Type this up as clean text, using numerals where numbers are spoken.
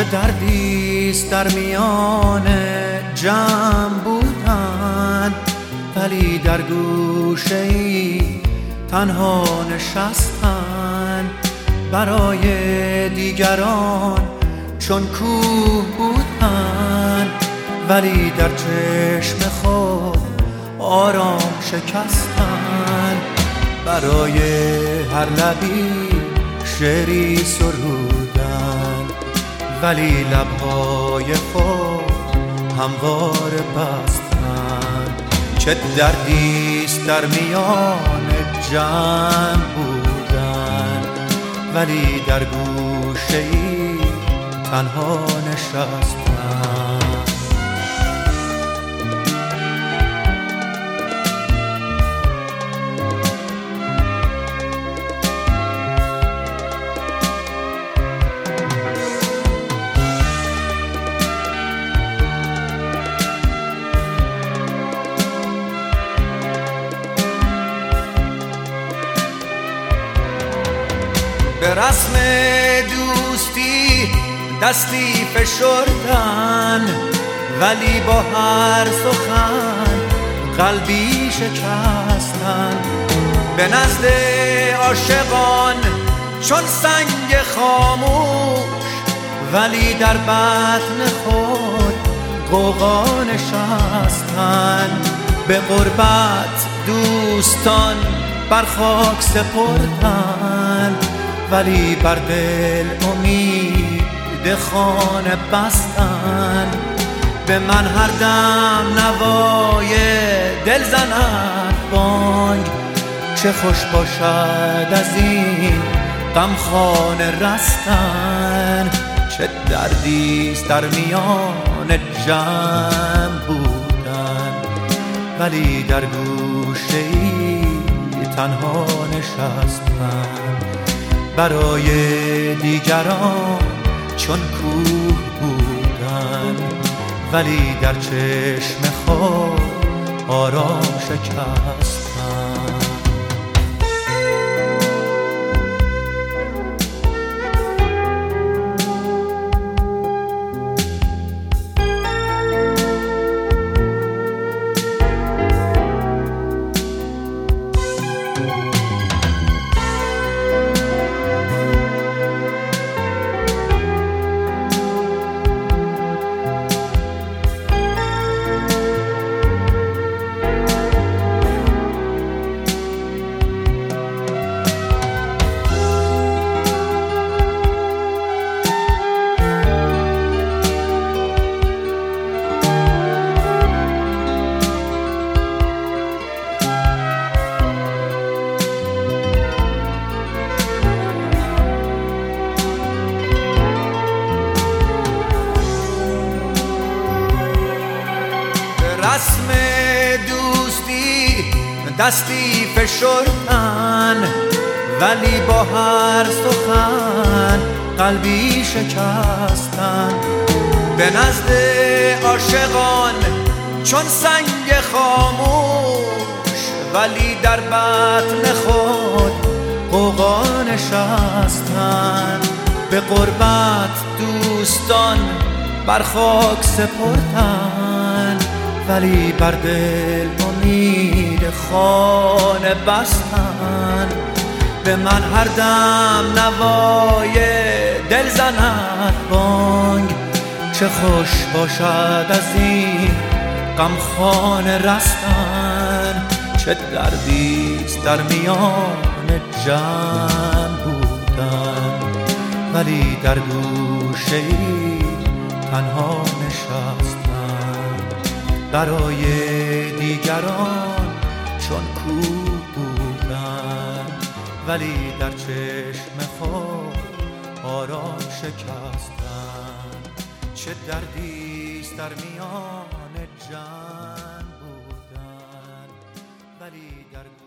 دردیست در میان جمع بودن، ولی در گوشه‌ای تنها نشستن. برای دیگران چون کوه بودن، ولی در چشم خود آرام شکستن. برای هر لبی شعری سرودن، ولی لبهای خود همواره بستن. چه دردیست در میان جمع بودن، ولی در گوشه‌ای تنها نشستن. به رسم دوستی دستی فشردن، ولی با هر سخن قلبی شکستن. به نزد عاشقان چون سنگ خاموش، ولی در بطن خود غوغا نشستن. به غربت دوستان بر خاک سپردن، ولی بر دل امید خانه بستن. به من هر دم نوای دل زند بانگ، چه خوش باشد از این غمخانه رستن. چه دردیست در میان جمع بودن، ولی در گوشه‌ای تنها نشستن. برای دیگران چون کوه بودن، ولی در چشم خود آرام شکستن. رسم دوستی دستی فشردن، ولی با هر سخن قلبی شکستن. به نزد عاشقان چون سنگ خاموش، ولی در بطن خود غوغا نشستن. به غربت دوستان بر خاک سپردن، ولی بر دل امید خانه بستن. به من هر دم نوای دل زند بانگ، چه خوش باشد از این غمخانه رستن. چه دردیست در میان جمع بودن، ولی در گوشه‌ای تنها نشستن. برای دیگران چون کوه بودن، ولی در چشم خود آرام شکستن. چه دردیست در میان جمع بودن، ولی در